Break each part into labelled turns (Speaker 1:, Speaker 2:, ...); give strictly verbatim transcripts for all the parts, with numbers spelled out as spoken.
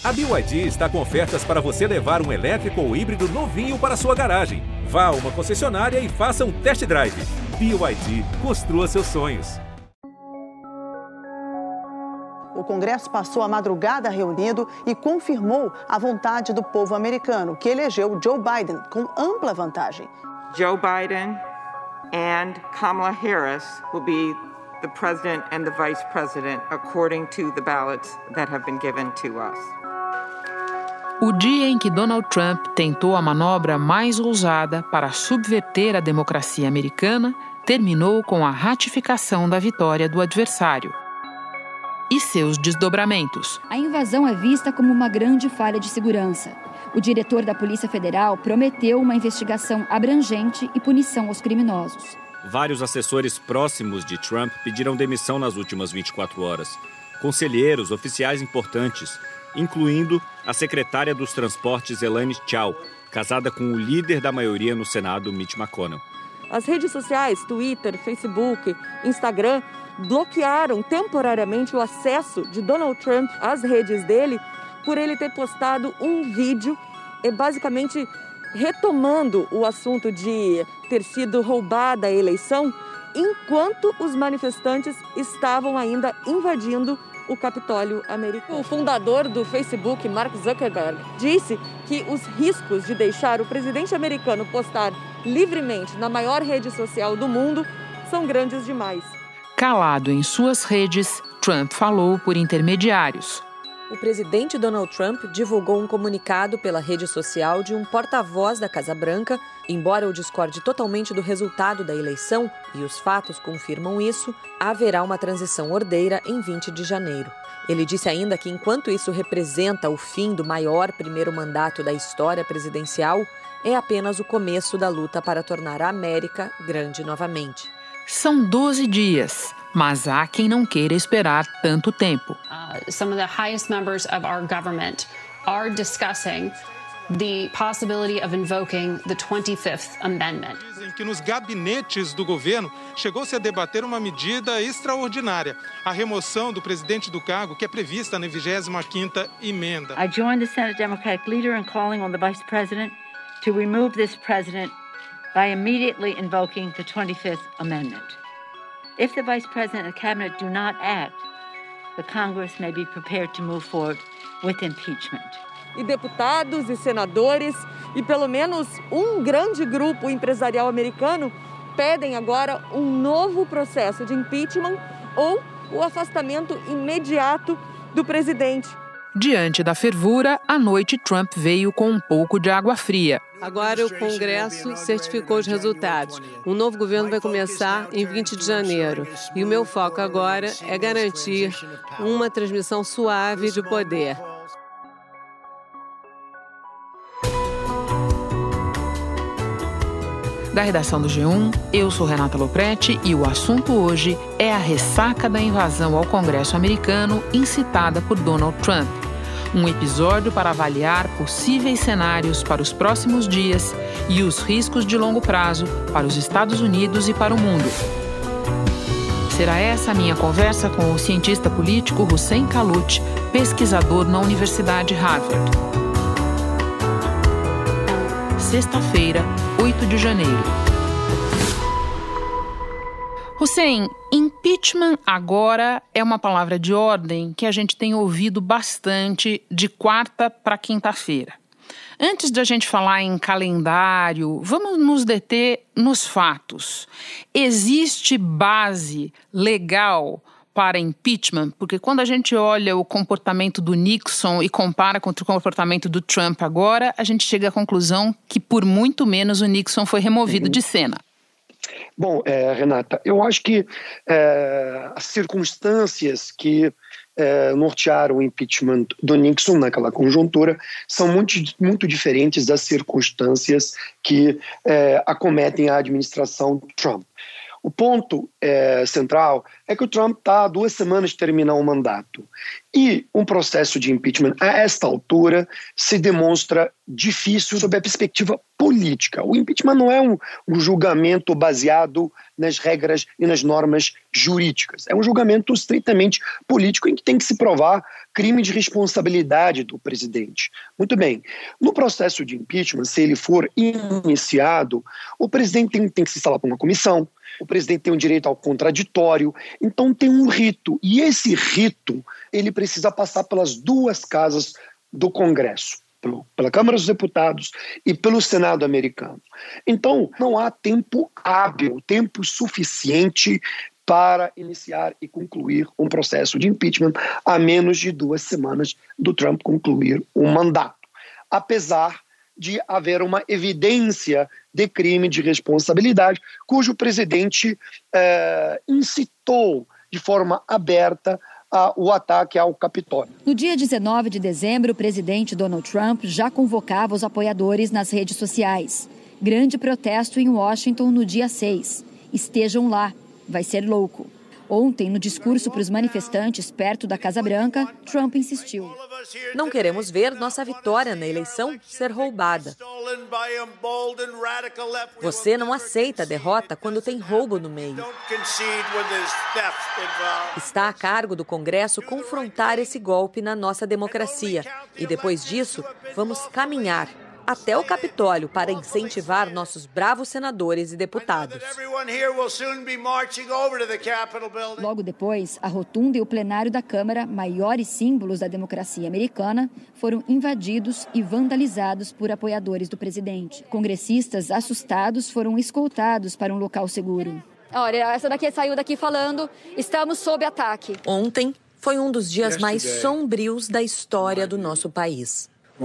Speaker 1: A B Y D está com ofertas para você levar um elétrico ou híbrido novinho para sua garagem. Vá a uma concessionária e faça um test drive. B Y D, construa seus sonhos.
Speaker 2: O Congresso passou a madrugada reunido e confirmou a vontade do povo americano, que elegeu Joe Biden com ampla vantagem.
Speaker 3: Joe Biden and Kamala Harris will be the president and the vice president according to the ballots that have been given to us.
Speaker 4: O dia em que Donald Trump tentou a manobra mais ousada para subverter a democracia americana terminou com a ratificação da vitória do adversário. E seus desdobramentos.
Speaker 5: A invasão é vista como uma grande falha de segurança. O diretor da Polícia Federal prometeu uma investigação abrangente e punição aos criminosos.
Speaker 6: Vários assessores próximos de Trump pediram demissão nas últimas vinte e quatro horas. Conselheiros, oficiais importantes, incluindo a secretária dos Transportes, Elaine Chao, casada com o líder da maioria no Senado, Mitch McConnell.
Speaker 7: As redes sociais, Twitter, Facebook, Instagram, bloquearam temporariamente o acesso de Donald Trump às redes dele por ele ter postado um vídeo basicamente retomando o assunto de ter sido roubada a eleição, enquanto os manifestantes estavam ainda invadindo o Capitólio americano. O fundador do Facebook, Mark Zuckerberg, disse que os riscos de deixar o presidente americano postar livremente na maior rede social do mundo são grandes demais.
Speaker 4: Calado em suas redes, Trump falou por intermediários.
Speaker 8: O presidente Donald Trump divulgou um comunicado pela rede social de um porta-voz da Casa Branca. Embora eu discorde totalmente do resultado da eleição, e os fatos confirmam isso, haverá uma transição ordeira em vinte de janeiro. Ele disse ainda que enquanto isso representa o fim do maior primeiro mandato da história presidencial, é apenas o começo da luta para tornar a América grande novamente.
Speaker 4: São doze dias. Mas há quem não queira esperar tanto tempo.
Speaker 9: Uh, some of the highest members of our government are discussing the possibility of invoking the twenty-fifth Amendment.
Speaker 10: Dizem que nos gabinetes do governo chegou-se a debater uma medida extraordinária, a remoção do presidente do cargo, que é prevista na vigésima quinta emenda.
Speaker 11: I join the Senate Democratic leader in calling on the Vice President to remove this president by immediately invoking the twenty-fifth Amendment. If the Vice President and the Cabinet do not act, the Congress may be prepared to move forward with impeachment.
Speaker 7: E deputados e senadores e pelo menos um grande grupo empresarial americano pedem agora um novo processo de impeachment ou o afastamento imediato do presidente.
Speaker 4: Diante da fervura, à noite Trump veio com um pouco de água fria.
Speaker 12: Agora o Congresso certificou os resultados. Um novo governo vai começar em vinte de janeiro. E o meu foco agora é garantir uma transmissão suave de poder.
Speaker 4: Da redação do G um, eu sou Renata Lopretti e o assunto hoje é a ressaca da invasão ao Congresso americano incitada por Donald Trump. Um episódio para avaliar possíveis cenários para os próximos dias e os riscos de longo prazo para os Estados Unidos e para o mundo. Será essa a minha conversa com o cientista político Hussein Kalut, pesquisador na Universidade Harvard. Sexta-feira, oito de janeiro. Hussein, impeachment agora é uma palavra de ordem que a gente tem ouvido bastante de quarta para quinta-feira. Antes de a gente falar em calendário, vamos nos deter nos fatos. Existe base legal para impeachment? Porque quando a gente olha o comportamento do Nixon e compara com o comportamento do Trump agora, a gente chega à conclusão que por muito menos o Nixon foi removido uhum. de cena.
Speaker 13: Bom, é, Renata, eu acho que é, as circunstâncias que é, nortearam o impeachment do Nixon naquela conjuntura são muito, muito diferentes das circunstâncias que é, acometem a administração Trump. O ponto é, central é que o Trump está há duas semanas de terminar o mandato. E um processo de impeachment a esta altura se demonstra difícil sob a perspectiva política. O impeachment não é um, um julgamento baseado nas regras e nas normas jurídicas. É um julgamento estritamente político em que tem que se provar crime de responsabilidade do presidente. Muito bem. No processo de impeachment, se ele for iniciado, o presidente tem, tem que se instalar por uma comissão, o presidente tem um direito ao contraditório, então tem um rito. E esse rito, ele precisa passar pelas duas casas do Congresso, pelo, pela Câmara dos Deputados e pelo Senado americano. Então, não há tempo hábil, tempo suficiente para iniciar e concluir um processo de impeachment a menos de duas semanas do Trump concluir o mandato. Apesar de haver uma evidência de crime de responsabilidade, cujo presidente eh, incitou de forma aberta a, o ataque ao Capitólio.
Speaker 5: No dia dezenove de dezembro, o presidente Donald Trump já convocava os apoiadores nas redes sociais. Grande protesto em Washington no dia seis. Estejam lá, vai ser louco. Ontem, no discurso para os manifestantes perto da Casa Branca, Trump insistiu.
Speaker 8: Não queremos ver nossa vitória na eleição ser roubada. Você não aceita a derrota quando tem roubo no meio. Está a cargo do Congresso confrontar esse golpe na nossa democracia. E depois disso, vamos caminhar até o Capitólio para incentivar nossos bravos senadores e deputados.
Speaker 5: Logo depois, a rotunda e o plenário da Câmara, maiores símbolos da democracia americana, foram invadidos e vandalizados por apoiadores do presidente. Congressistas assustados foram escoltados para um local seguro.
Speaker 14: Olha, essa daqui saiu daqui falando, estamos sob ataque.
Speaker 8: Ontem foi um dos dias mais sombrios da história do nosso país.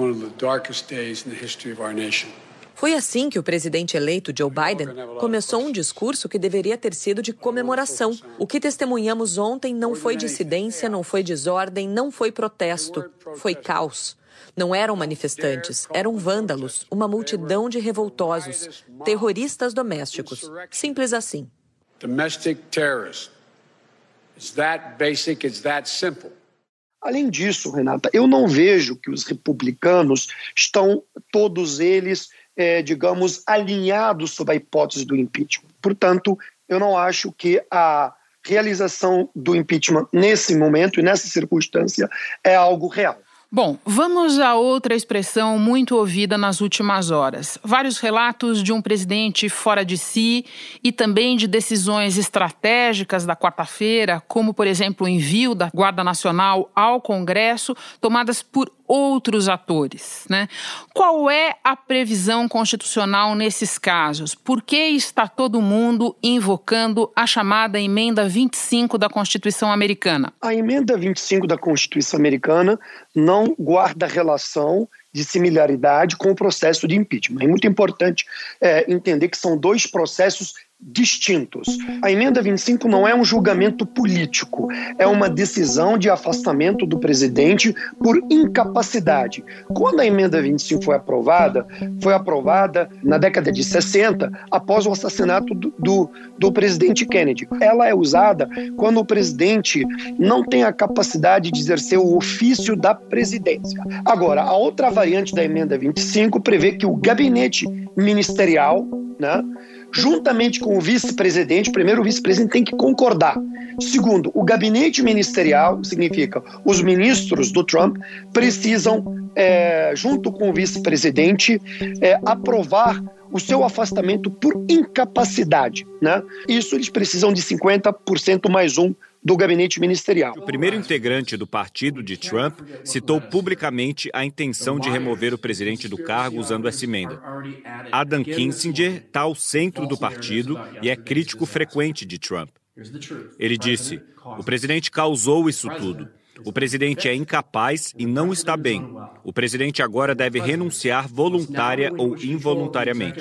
Speaker 8: Foi assim que o presidente eleito Joe Biden começou um discurso que deveria ter sido de comemoração. O que testemunhamos ontem não foi dissidência, não foi desordem, não foi protesto, foi caos. Não eram manifestantes, eram vândalos, uma multidão de revoltosos, terroristas domésticos. Simples assim.
Speaker 15: Domestic terrorists. It's that basic, it's that simple.
Speaker 13: Além disso, Renata, eu não vejo que os republicanos estão, todos eles, é, digamos, alinhados sob a hipótese do impeachment. Portanto, eu não acho que a realização do impeachment nesse momento e nessa circunstância é algo real.
Speaker 4: Bom, vamos a outra expressão muito ouvida nas últimas horas. Vários relatos de um presidente fora de si e também de decisões estratégicas da quarta-feira, como, por exemplo, o envio da Guarda Nacional ao Congresso, tomadas por outros atores, né? Qual é a previsão constitucional nesses casos? Por que está todo mundo invocando a chamada Emenda vinte e cinco da Constituição Americana?
Speaker 13: A Emenda vinte e cinco da Constituição Americana não guarda relação de similaridade com o processo de impeachment. É muito importante é, entender que são dois processos distintos. A Emenda vinte e cinco não é um julgamento político, é uma decisão de afastamento do presidente por incapacidade. Quando a Emenda vinte e cinco foi aprovada, foi aprovada na década de sessenta, após o assassinato do, do, do presidente Kennedy. Ela é usada quando o presidente não tem a capacidade de exercer o ofício da presidência. Agora, a outra variante da Emenda vinte e cinco prevê que o gabinete ministerial, né, juntamente com o vice-presidente, primeiro o vice-presidente tem que concordar. Segundo, o gabinete ministerial, significa os ministros do Trump, precisam, é, junto com o vice-presidente, é, aprovar o seu afastamento por incapacidade, né? Isso eles precisam de cinquenta por cento mais um do gabinete ministerial.
Speaker 6: O primeiro integrante do partido de Trump citou publicamente a intenção de remover o presidente do cargo usando essa emenda. Adam Kinzinger está ao centro do partido e é crítico frequente de Trump. Ele disse: o presidente causou isso tudo. O presidente é incapaz e não está bem. O presidente agora deve renunciar voluntária ou involuntariamente.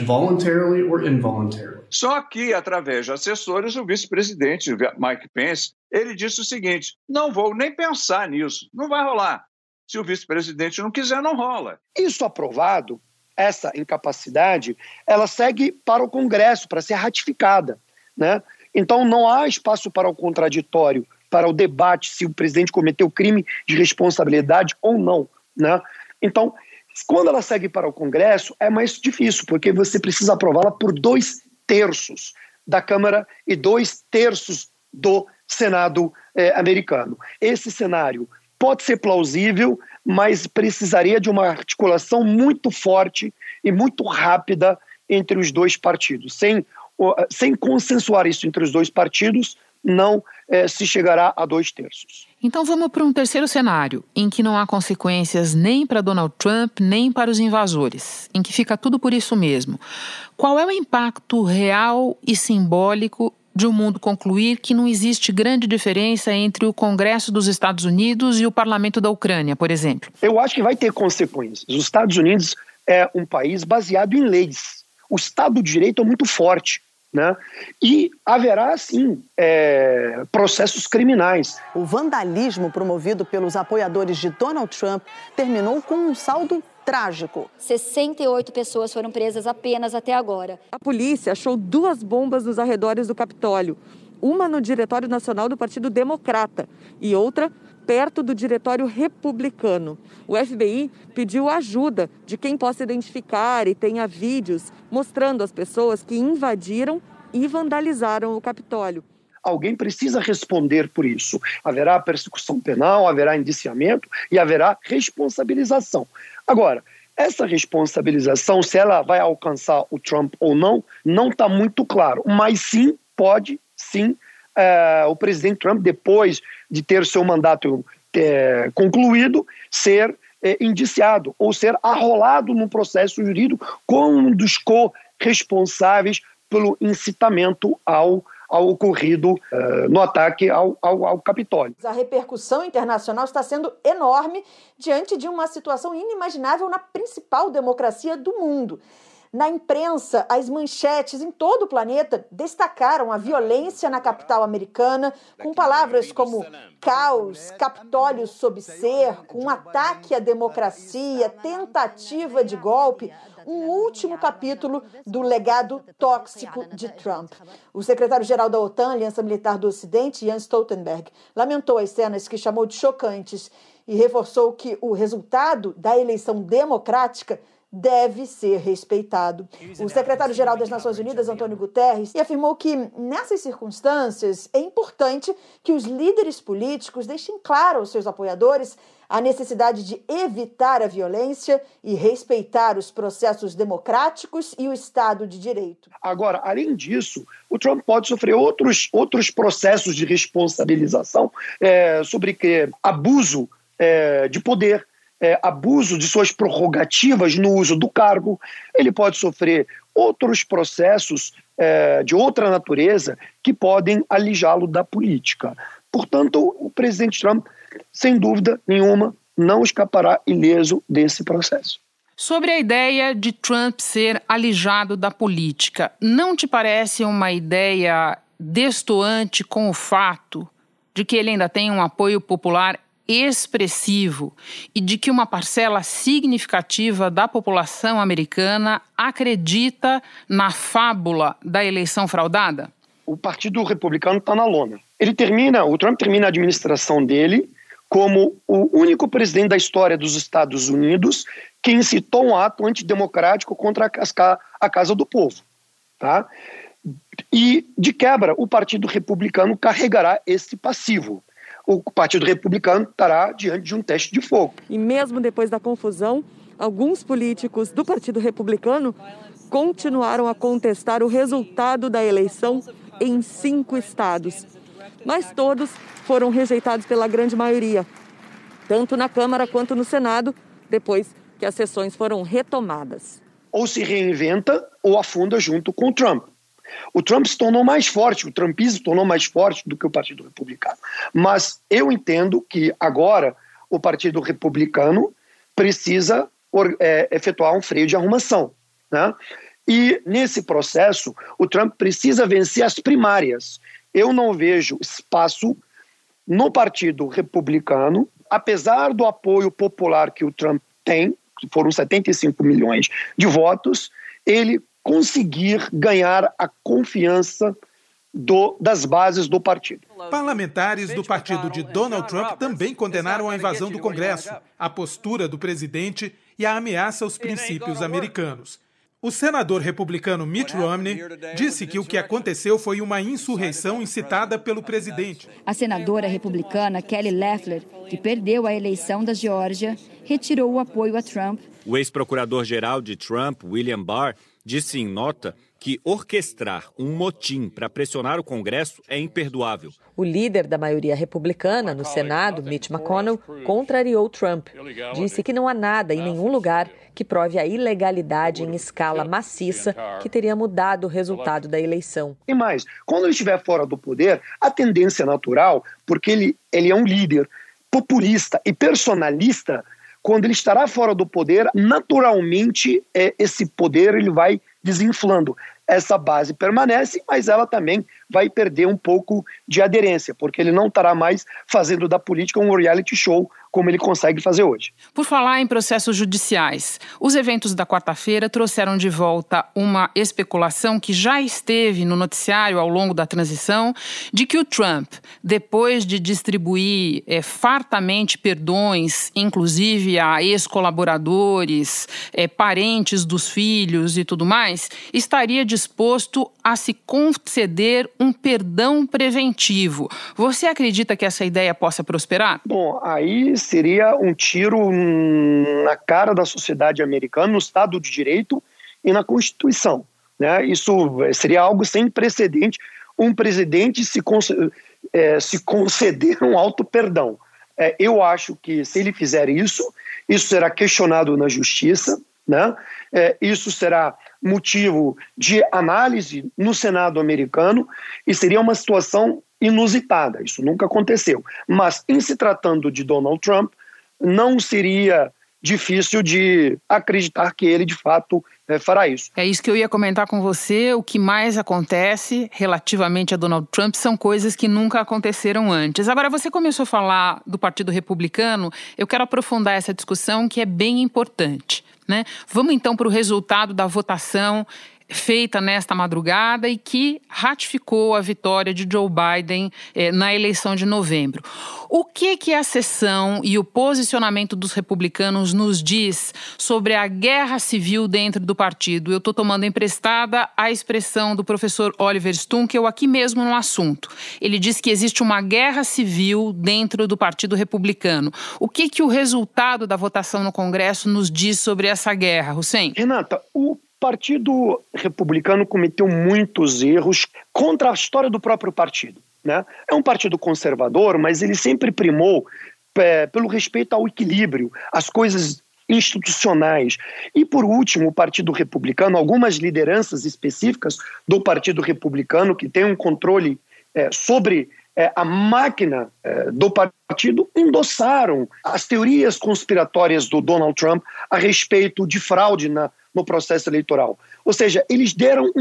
Speaker 16: Só que, através de assessores, o vice-presidente Mike Pence, ele disse o seguinte: não vou nem pensar nisso, não vai rolar. Se o vice-presidente não quiser, não rola.
Speaker 13: Isso aprovado, essa incapacidade, ela segue para o Congresso, para ser ratificada. né? Então não há espaço para o contraditório, para o debate se o presidente cometeu crime de responsabilidade ou não, né? Então, quando ela segue para o Congresso, é mais difícil, porque você precisa aprová-la por dois terços da Câmara e dois terços do Senado eh, americano. Esse cenário pode ser plausível, mas precisaria de uma articulação muito forte e muito rápida entre os dois partidos. Sem, sem consensuar isso entre os dois partidos, não eh, se chegará a dois terços.
Speaker 4: Então vamos para um terceiro cenário, em que não há consequências nem para Donald Trump, nem para os invasores, em que fica tudo por isso mesmo. Qual é o impacto real e simbólico de o mundo concluir que não existe grande diferença entre o Congresso dos Estados Unidos e o Parlamento da Ucrânia, por exemplo?
Speaker 13: Eu acho que vai ter consequências. Os Estados Unidos é um país baseado em leis. O Estado de Direito é muito forte, né? E haverá, sim, é, processos criminais.
Speaker 2: O vandalismo promovido pelos apoiadores de Donald Trump terminou com um saldo trágico.
Speaker 14: sessenta e oito pessoas foram presas apenas até agora.
Speaker 7: A polícia achou duas bombas nos arredores do Capitólio. Uma no Diretório Nacional do Partido Democrata e outra perto do Diretório Republicano. O F B I pediu ajuda de quem possa identificar e tenha vídeos mostrando as pessoas que invadiram e vandalizaram o Capitólio.
Speaker 13: Alguém precisa responder por isso. Haverá persecução penal, haverá indiciamento e haverá responsabilização. Agora, essa responsabilização, se ela vai alcançar o Trump ou não, não está muito claro. Mas sim, pode, sim, é, o presidente Trump, depois de ter seu mandato é, concluído, ser é, indiciado ou ser arrolado num processo jurídico como um dos co-responsáveis pelo incitamento ao ao ocorrido uh, no ataque ao, ao, ao Capitólio.
Speaker 17: A repercussão internacional está sendo enorme diante de uma situação inimaginável na principal democracia do mundo. Na imprensa, as manchetes em todo o planeta destacaram a violência na capital americana, com palavras como caos, Capitólio sob cerco, um ataque à democracia, tentativa de golpe, um último capítulo do legado tóxico de Trump. O secretário-geral da OTAN, Aliança Militar do Ocidente, Jens Stoltenberg, lamentou as cenas que chamou de chocantes e reforçou que o resultado da eleição democrática deve ser respeitado. O secretário-geral das Nações Unidas, Antônio Guterres, afirmou que, nessas circunstâncias, é importante que os líderes políticos deixem claro aos seus apoiadores a necessidade de evitar a violência e respeitar os processos democráticos e o Estado de Direito.
Speaker 13: Agora, além disso, o Trump pode sofrer outros, outros processos de responsabilização é, sobre que, abuso é, de poder, É, abuso de suas prerrogativas no uso do cargo. Ele pode sofrer outros processos é, de outra natureza que podem alijá-lo da política. Portanto, o presidente Trump, sem dúvida nenhuma, não escapará ileso desse processo.
Speaker 4: Sobre a ideia de Trump ser alijado da política, não te parece uma ideia destoante com o fato de que ele ainda tem um apoio popular expressivo e de que uma parcela significativa da população americana acredita na fábula da eleição fraudada?
Speaker 13: O Partido Republicano está na lona. Ele termina, o Trump termina a administração dele como o único presidente da história dos Estados Unidos que incitou um ato antidemocrático contra a, a Casa do Povo, tá? E, de quebra, o Partido Republicano carregará esse passivo. O Partido Republicano estará diante de um teste de fogo.
Speaker 7: E mesmo depois da confusão, alguns políticos do Partido Republicano continuaram a contestar o resultado da eleição em cinco estados. Mas todos foram rejeitados pela grande maioria, tanto na Câmara quanto no Senado, depois que as sessões foram retomadas.
Speaker 13: Ou se reinventa ou afunda junto com o Trump. O Trump se tornou mais forte, o trumpismo se tornou mais forte do que o Partido Republicano. Mas eu entendo que agora o Partido Republicano precisa é, efetuar um freio de arrumação, né? E nesse processo o Trump precisa vencer as primárias. Eu não vejo espaço no Partido Republicano, apesar do apoio popular que o Trump tem, que foram setenta e cinco milhões de votos, ele conseguir ganhar a confiança do, das bases do partido.
Speaker 10: Parlamentares do partido de Donald Trump também condenaram a invasão do Congresso, a postura do presidente e a ameaça aos princípios americanos. O senador republicano Mitt Romney disse que o que aconteceu foi uma insurreição incitada pelo presidente.
Speaker 5: A senadora republicana Kelly Loeffler, que perdeu a eleição da Geórgia, retirou o apoio a Trump.
Speaker 6: O ex-procurador-geral de Trump, William Barr, disse em nota que orquestrar um motim para pressionar o Congresso é imperdoável.
Speaker 8: O líder da maioria republicana no Senado, Mitch McConnell, contrariou Trump. Disse que não há nada em nenhum lugar que prove a ilegalidade em escala maciça que teria mudado o resultado da eleição.
Speaker 13: E mais, quando ele estiver fora do poder, a tendência natural, porque ele, ele é um líder populista e personalista, quando ele estará fora do poder, naturalmente é, esse poder ele vai desinflando. Essa base permanece, mas ela também vai perder um pouco de aderência, porque ele não estará mais fazendo da política um reality show como ele consegue fazer hoje.
Speaker 4: Por falar em processos judiciais, os eventos da quarta-feira trouxeram de volta uma especulação que já esteve no noticiário ao longo da transição, de que o Trump, depois de distribuir é, fartamente perdões, inclusive a ex-colaboradores, é, parentes dos filhos e tudo mais, estaria disposto a se conceder um perdão preventivo. Você acredita que essa ideia possa prosperar?
Speaker 13: Bom, aí seria um tiro na cara da sociedade americana, no Estado de Direito e na Constituição, né? Isso seria algo sem precedente, um presidente se, conceder, é, se conceder um auto-perdão. É, eu acho que se ele fizer isso, isso será questionado na justiça, né? É, isso será motivo de análise no Senado americano e seria uma situação inusitada, isso nunca aconteceu. Mas, em se tratando de Donald Trump, não seria difícil de acreditar que ele, de fato, é, fará isso.
Speaker 4: É isso que eu ia comentar com você. O que mais acontece relativamente a Donald Trump são coisas que nunca aconteceram antes. Agora, você começou a falar do Partido Republicano, eu quero aprofundar essa discussão que é bem importante, né? Vamos então para o resultado da votação feita nesta madrugada e que ratificou a vitória de Joe Biden eh, na eleição de novembro. O que que a sessão e o posicionamento dos republicanos nos diz sobre a guerra civil dentro do partido? Eu estou tomando emprestada a expressão do professor Oliver Stunkel aqui mesmo no assunto. Ele diz que existe uma guerra civil dentro do Partido Republicano. O que que o resultado da votação no Congresso nos diz sobre essa guerra, Hussein?
Speaker 13: Renata, o O Partido Republicano cometeu muitos erros contra a história do próprio partido, né? É um partido conservador, mas ele sempre primou é, pelo respeito ao equilíbrio, às coisas institucionais. E, por último, o Partido Republicano, algumas lideranças específicas do Partido Republicano que têm um controle é, sobre é, a máquina é, do partido, endossaram as teorias conspiratórias do Donald Trump a respeito de fraude na no processo eleitoral. Ou seja, eles deram um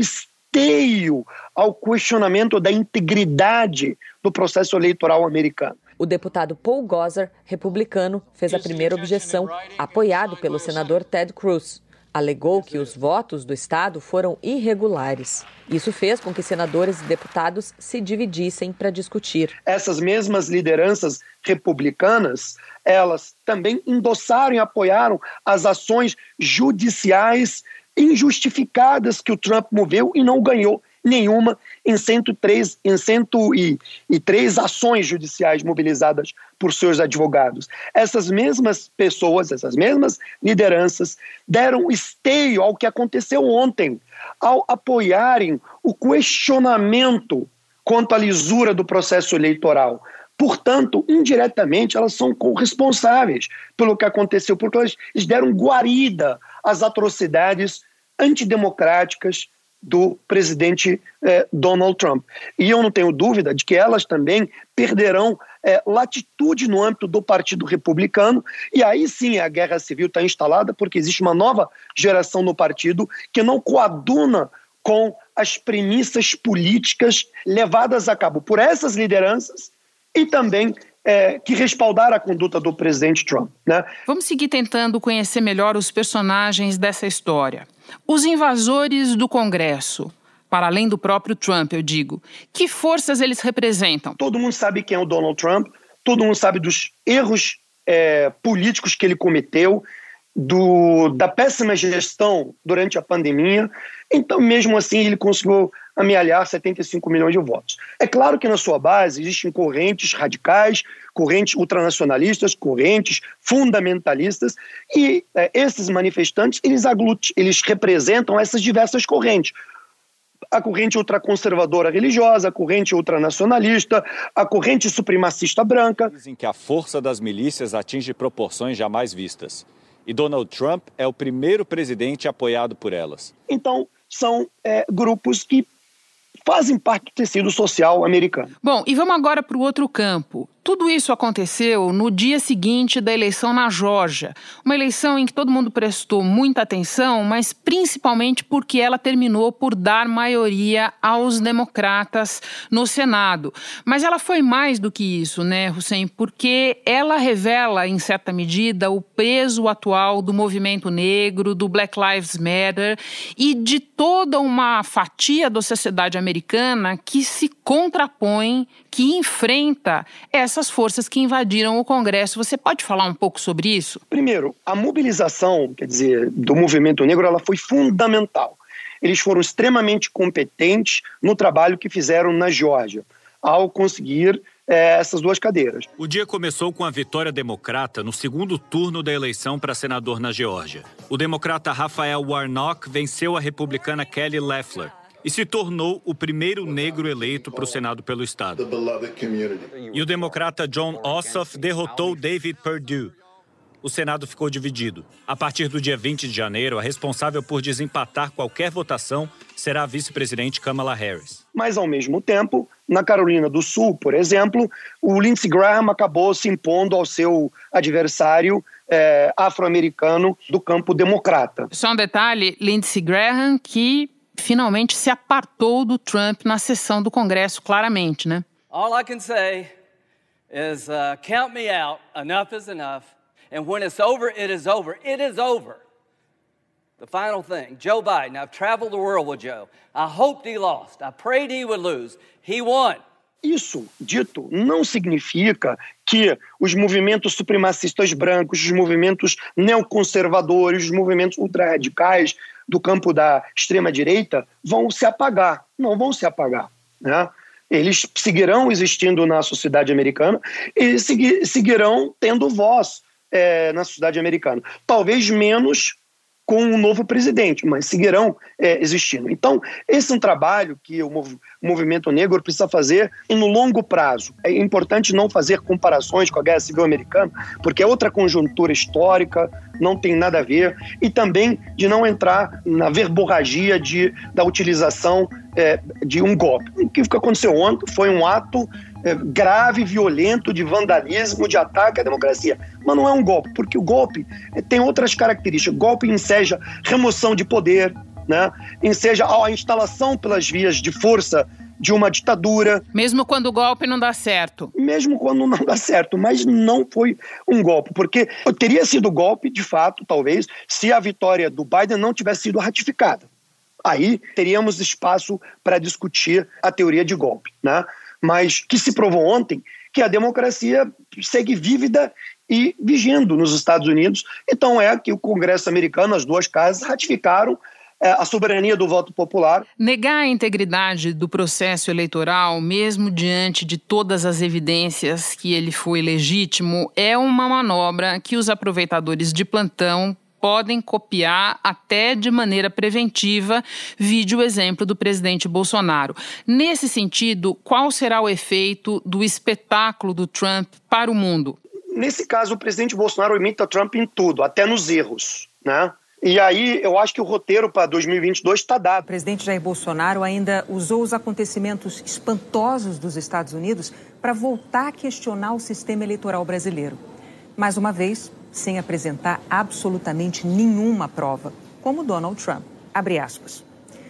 Speaker 13: esteio ao questionamento da integridade do processo eleitoral americano.
Speaker 8: O deputado Paul Gosar, republicano, fez a primeira objeção, apoiado pelo senador Ted Cruz. Alegou que os votos do estado foram irregulares. Isso fez com que senadores e deputados se dividissem para discutir.
Speaker 13: Essas mesmas lideranças republicanas, elas também endossaram e apoiaram as ações judiciais injustificadas que o Trump moveu e não ganhou nenhuma em cento e três, em cento e três ações judiciais mobilizadas por seus advogados. Essas mesmas pessoas, essas mesmas lideranças deram esteio ao que aconteceu ontem, ao apoiarem o questionamento quanto à lisura do processo eleitoral. Portanto, indiretamente, elas são corresponsáveis pelo que aconteceu, porque elas deram guarida às atrocidades antidemocráticas do presidente eh, Donald Trump. E eu não tenho dúvida de que elas também perderão eh, latitude no âmbito do Partido Republicano, e aí sim a guerra civil está instalada, porque existe uma nova geração no partido que não coaduna com as premissas políticas levadas a cabo por essas lideranças e também É, que respaldaram a conduta do presidente Trump, né?
Speaker 4: Vamos seguir tentando conhecer melhor os personagens dessa história. Os invasores do Congresso para além do próprio Trump, eu digo. Que forças eles representam?
Speaker 13: Todo mundo sabe quem é o Donald Trump, todo mundo sabe dos erros é, políticos que ele cometeu, do, da péssima gestão durante a pandemia. Então, mesmo assim, ele conseguiu amealhar setenta e cinco milhões de votos. É claro que na sua base existem correntes radicais, correntes ultranacionalistas, correntes fundamentalistas, e é, esses manifestantes, eles, aglut- eles representam essas diversas correntes. A corrente ultraconservadora religiosa, a corrente ultranacionalista, a corrente supremacista branca.
Speaker 6: Dizem que a força das milícias atinge proporções jamais vistas. E Donald Trump é o primeiro presidente apoiado por elas.
Speaker 13: Então, são é, grupos que fazem parte do tecido social americano.
Speaker 4: Bom, e vamos agora para o outro campo. Tudo isso aconteceu no dia seguinte da eleição na Geórgia. Uma eleição em que todo mundo prestou muita atenção, mas principalmente porque ela terminou por dar maioria aos democratas no Senado. Mas ela foi mais do que isso, né, Hussein? Porque ela revela, em certa medida, o peso atual do movimento negro, do Black Lives Matter e de toda uma fatia da sociedade americana que se contrapõe, que enfrenta essas forças que invadiram o Congresso. Você pode falar um pouco sobre isso?
Speaker 13: Primeiro, a mobilização, quer dizer, do movimento negro, ela foi fundamental. Eles foram extremamente competentes no trabalho que fizeram na Geórgia, ao conseguir é, essas duas cadeiras.
Speaker 6: O dia começou com a vitória democrata no segundo turno da eleição para senador na Geórgia. O democrata Raphael Warnock venceu a republicana Kelly Loeffler e se tornou o primeiro negro eleito para o Senado pelo estado. E o democrata Jon Ossoff derrotou David Perdue. O Senado ficou dividido. A partir do dia vinte de janeiro, a responsável por desempatar qualquer votação será a vice-presidente Kamala Harris.
Speaker 13: Mas, ao mesmo tempo, na Carolina do Sul, por exemplo, o Lindsey Graham acabou se impondo ao seu adversário é, afro-americano do campo democrata.
Speaker 4: Só um detalhe, Lindsey Graham que finalmente se apartou do Trump na sessão do Congresso, claramente, né?
Speaker 18: All I can say is uh, count me out. Enough is enough. And when it's over, it is over. It is over. The final thing, Joe Biden. I've traveled the world with Joe. I hoped he lost. I prayed he would lose. He won.
Speaker 13: Isso, dito, não significa que os movimentos supremacistas brancos, os movimentos neoconservadores, os movimentos ultra-radicais do campo da extrema-direita vão se apagar. Não vão se apagar, né? Eles seguirão existindo na sociedade americana e segui- seguirão tendo voz é, na sociedade americana. Talvez menos com um novo presidente, mas seguirão é, existindo. Então, esse é um trabalho que o mov- movimento negro precisa fazer no longo prazo. É importante não fazer comparações com a Guerra Civil Americana, porque é outra conjuntura histórica, não tem nada a ver, e também de não entrar na verborragia de, da utilização é, de um golpe. O que aconteceu ontem foi um ato é, grave, violento, de vandalismo, de ataque à democracia. Mas não é um golpe, porque o golpe é, tem outras características. O golpe enseja remoção de poder, né? Enseja a instalação pelas vias de força de uma ditadura.
Speaker 4: Mesmo quando o golpe não dá certo.
Speaker 13: Mesmo quando não dá certo, mas não foi um golpe, porque teria sido golpe, de fato, talvez, se a vitória do Biden não tivesse sido ratificada. Aí teríamos espaço para discutir a teoria de golpe, né? Mas que se provou ontem que a democracia segue vívida e vigindo nos Estados Unidos. Então é que o Congresso americano, as duas casas, ratificaram a soberania do voto popular.
Speaker 4: Negar a integridade do processo eleitoral, mesmo diante de todas as evidências que ele foi legítimo, é uma manobra que os aproveitadores de plantão podem copiar até de maneira preventiva, vide o exemplo do presidente Bolsonaro. Nesse sentido, qual será o efeito do espetáculo do Trump para o mundo?
Speaker 13: Nesse caso, o presidente Bolsonaro imita Trump em tudo, até nos erros, né? E aí, eu acho que o roteiro para dois mil e vinte e dois está dado.
Speaker 19: O presidente Jair Bolsonaro ainda usou os acontecimentos espantosos dos Estados Unidos para voltar a questionar o sistema eleitoral brasileiro. Mais uma vez, sem apresentar absolutamente nenhuma prova, como Donald Trump. Abre aspas.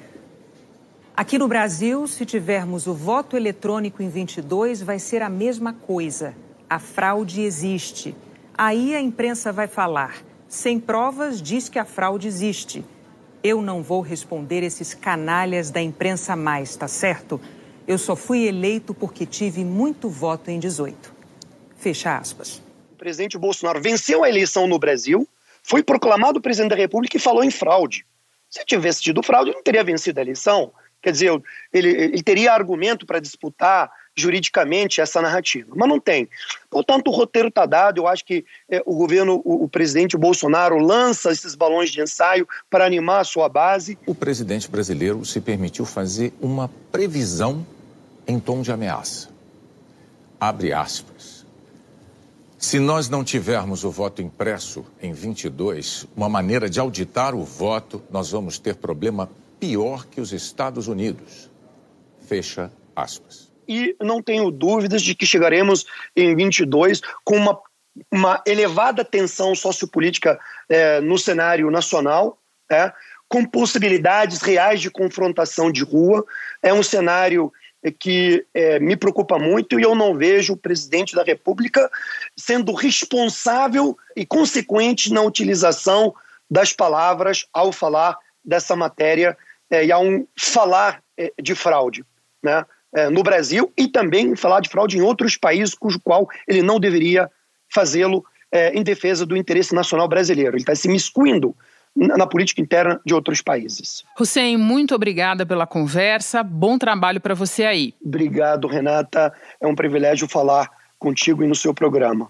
Speaker 19: Aqui no Brasil, se tivermos o voto eletrônico em vinte e dois, vai ser a mesma coisa. A fraude existe. Aí a imprensa vai falar. Sem provas, diz que a fraude existe. Eu não vou responder esses canalhas da imprensa mais, tá certo? Eu só fui eleito porque tive muito voto em dezoito. Fecha aspas.
Speaker 13: O presidente Bolsonaro venceu a eleição no Brasil, foi proclamado presidente da República e falou em fraude. Se tivesse tido fraude, ele não teria vencido a eleição. Quer dizer, ele, ele teria argumento para disputar juridicamente essa narrativa, mas não tem. Portanto, o roteiro está dado. Eu acho que é, o governo, o, o presidente Bolsonaro lança esses balões de ensaio para animar a sua base.
Speaker 20: O presidente brasileiro se permitiu fazer uma previsão em tom de ameaça. Abre aspas. Se nós não tivermos o voto impresso em vinte e dois, uma maneira de auditar o voto, nós vamos ter problema pior que os Estados Unidos. Fecha aspas.
Speaker 13: E não tenho dúvidas de que chegaremos em vinte e dois com uma, uma elevada tensão sociopolítica é, no cenário nacional, é, com possibilidades reais de confrontação de rua. É um cenário que é, me preocupa muito e eu não vejo o presidente da República sendo responsável e consequente na utilização das palavras ao falar dessa matéria é, e ao falar é, de fraude, né? É, no Brasil e também falar de fraude em outros países cujo qual ele não deveria fazê-lo é, em defesa do interesse nacional brasileiro. Ele está se miscuindo na, na política interna de outros países.
Speaker 4: Hussein, muito obrigada pela conversa. Bom trabalho para você aí.
Speaker 13: Obrigado, Renata. É um privilégio falar contigo e no seu programa.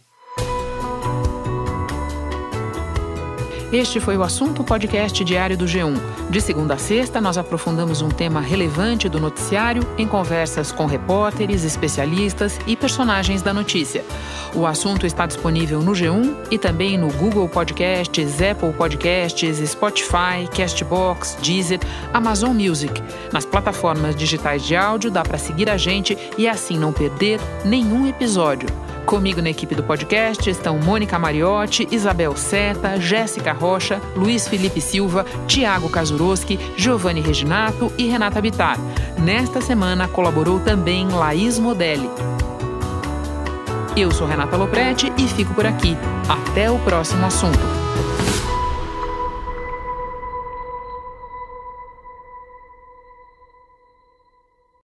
Speaker 4: Este foi o Assunto Podcast Diário do G um. De segunda a sexta, nós aprofundamos um tema relevante do noticiário em conversas com repórteres, especialistas e personagens da notícia. O assunto está disponível no G um e também no Google Podcasts, Apple Podcasts, Spotify, Castbox, Deezer, Amazon Music. Nas plataformas digitais de áudio dá para seguir a gente e assim não perder nenhum episódio. Comigo na equipe do podcast estão Mônica Mariotti, Isabel Seta, Jéssica Rocha, Luiz Felipe Silva, Tiago Kazuroski, Giovanni Reginato e Renata Bittar. Nesta semana colaborou também Laís Modelli. Eu sou Renata Lopretti e fico por aqui. Até o próximo assunto.